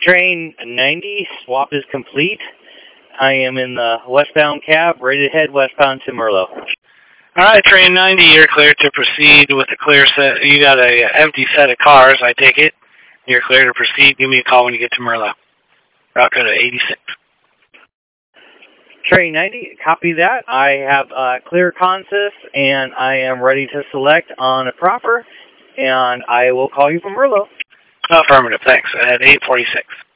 Train 90, swap is complete. I am in the westbound cab, ready to head westbound to Merlo. All right, train 90, you're cleared to proceed with a clear set. You got an empty set of cars, I take it. You're clear to proceed. Give me a call when you get to Merlo. Route code 86. Train 90, copy that. I have clear consist, and I am ready to select on a proper, and I will call you from Merlo. Affirmative, thanks. At 8:46.